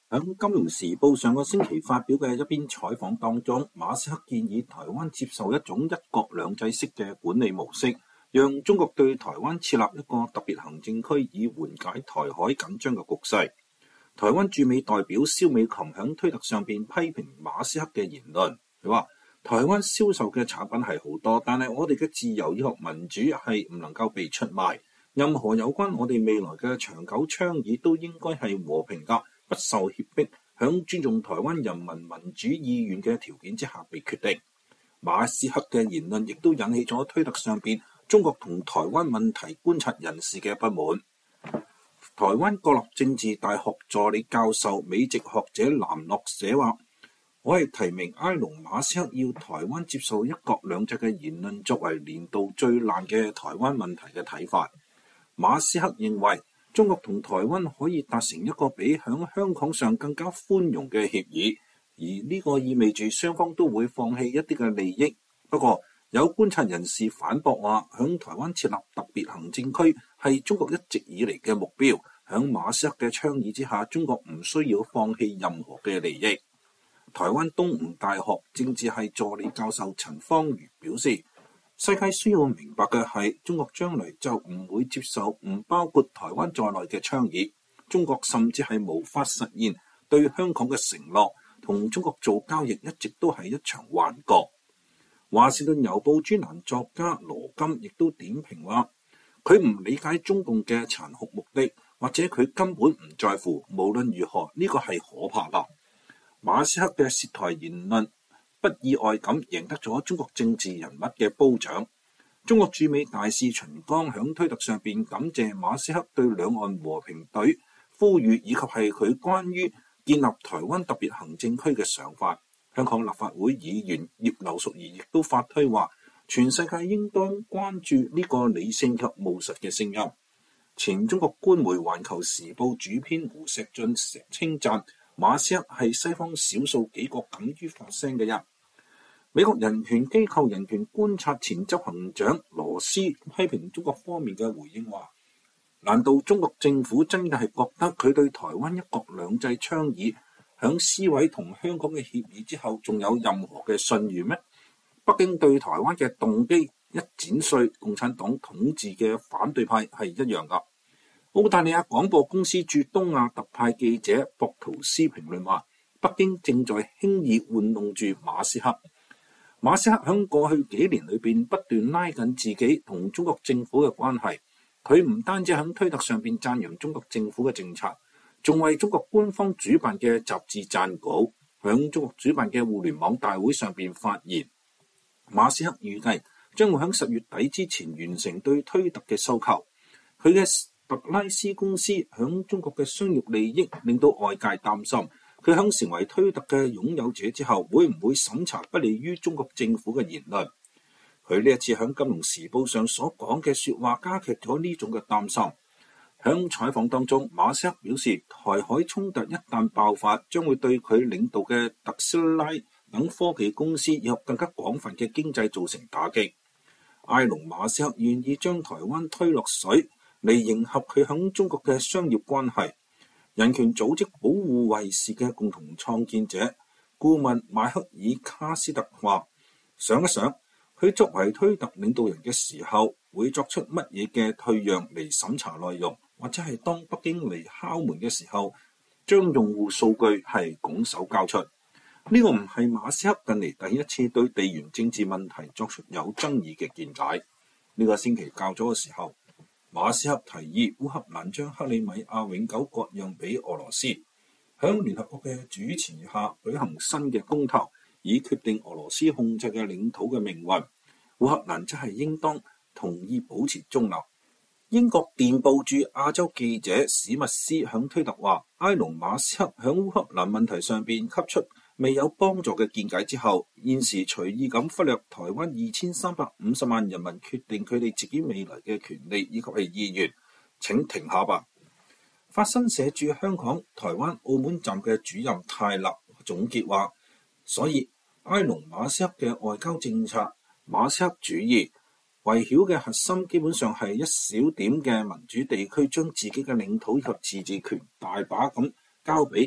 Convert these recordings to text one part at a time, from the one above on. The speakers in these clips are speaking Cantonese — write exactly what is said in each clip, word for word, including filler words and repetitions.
喺《金融時報》上個星期發表嘅一篇採訪當中，馬斯克建議台灣接受一種一國兩制式嘅管理模式，讓中國對台灣設立一個特別行政區，以緩解台海緊張嘅局勢。台灣駐美代表蕭美琴喺推特上邊批評馬斯克嘅言論，佢話：台灣銷售嘅產品係好多，但係我哋嘅自由以及民主係唔能夠被出賣。任何有關我哋未來嘅長久倡議都應該係和平㗎，不受脅迫，響尊重台灣人民民主意願嘅條件之下被決定。馬斯克嘅言論亦都引起咗推特上邊中國同台灣問題觀察人士嘅不滿。台灣國立政治大學助理教授美籍學者藍諾寫話：我係提名埃隆馬斯克要台灣接受一國兩制嘅言論作為年度最爛嘅台灣問題嘅睇法。馬斯克認為中國同台灣可以達成一個比響香港上更加寬容嘅協議，而呢個意味住雙方都會放棄一啲嘅利益。不過有觀察人士反駁話，響台灣設立特別行政區係中國一直以嚟嘅目標，響馬斯克嘅倡議之下，中國唔需要放棄任何嘅利益。台灣東吳大學政治系助理教授陳方如表示，世界需要明白嘅係，中國將來就唔會接受唔包括台灣在內嘅倡議。中國甚至係無法實現對香港嘅承諾，同中國做交易一直都係一場幻覺。華盛頓郵報專欄作家羅金亦都點評話，佢唔理解中共嘅殘酷目的，或者佢根本唔在乎。無論如何，呢個係可怕㗎。馬斯克嘅涉台言論不意外咁贏得咗中國政治人物嘅褒獎。中國駐美大使秦剛響推特上邊感謝馬斯克對兩岸和平隊呼籲，以及係佢關於建立台灣特別行政區嘅想法。香港立法會議員葉劉淑儀亦都發推話，全世界應當關注呢個理性及務實嘅聲音。前中國官媒《環球時報》主編胡錫進稱讚馬斯克係西方少數幾個敢於發聲嘅人。美國人權機構人權觀察前執行長羅斯批評中國方面嘅回應話：難道中國政府真嘅係覺得佢對台灣一國兩制倡議響撕毀同香港嘅協議之後仲有任何嘅信譽咩？北京對台灣嘅動機一剪碎共產黨統治嘅反對派係一樣㗎。澳大利亞廣播公司駐東亞特派記者博圖斯評論話：北京正在輕易玩弄住馬斯克。馬斯克響過去幾年裏邊不斷拉近自己同中國政府嘅關係，佢唔單止響推特上邊讚揚中國政府嘅政策，仲為中國官方主辦嘅雜誌撰稿，響中國主辦嘅互聯網大會上邊發言。馬斯克預計將會響十月底之前完成對推特嘅收購。佢嘅特拉斯公司響中國嘅商業利益令到外界擔心，佢響成為推特嘅擁有者之後，會唔會審查不利於中國政府嘅言論？佢呢一次響金融時報上所講嘅說話，加劇咗呢種嘅擔心。響採訪當中，馬斯克表示，台海衝突一旦爆發，將會對佢領導嘅特斯拉等科技公司以及更加廣泛嘅經濟造成打擊。埃隆馬斯克願意將台灣推落水嚟迎合佢響中國嘅商業關係。人權組織保護衛士嘅共同創建者顧問邁克爾卡斯特話：想一想，佢作為推特領導人嘅時候，會作出乜嘢嘅退讓嚟審查內容，或者係當北京嚟敲門嘅時候，將用戶數據係拱手交出。呢、這個唔係馬斯克近嚟第一次對地緣政治問題作出有爭議嘅見解。呢、這個星期較早嘅時候，馬斯克提議烏克蘭將克里米亞永久割讓俾俄羅斯，響聯合國嘅主持下舉行新嘅公投，以決定俄羅斯控制嘅領土嘅命運。烏克蘭則係應當同意保持中立。英國電報駐亞洲記者史密斯響推特話：埃隆馬斯克響烏克蘭問題上邊給出未有幫助嘅見解之後，現時隨意咁忽略台灣二千三百五十萬人民決定佢哋自己未來嘅權利以及係意願，請停下吧。法新社駐香港、台灣、澳門站嘅主任泰勒總結話：所以埃隆馬斯克嘅外交政策，馬斯克主義圍繞嘅核心基本上係一小點嘅民主地區將自己嘅領土及自治權大把咁交俾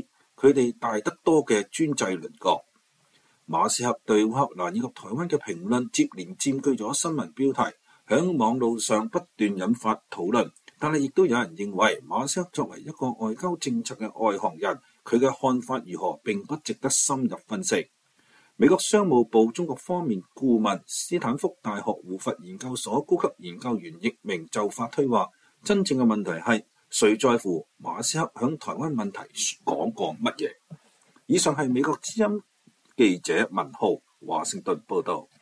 佢哋大得多嘅專制鄰國。馬斯克對烏克蘭以及台灣嘅評論接連佔據咗新聞標題，響網路上不斷引發討論。但係亦都有人認為，馬斯克作為一個外交政策嘅外行人，佢嘅看法如何並不值得深入分析。美國商務部中國方面顧問、斯坦福大學胡佛研究所高級研究員易明就發推話，真正嘅問題係誰在乎馬斯克響台灣問題講過乜嘢。以上係美國之音記者文浩華盛頓報道。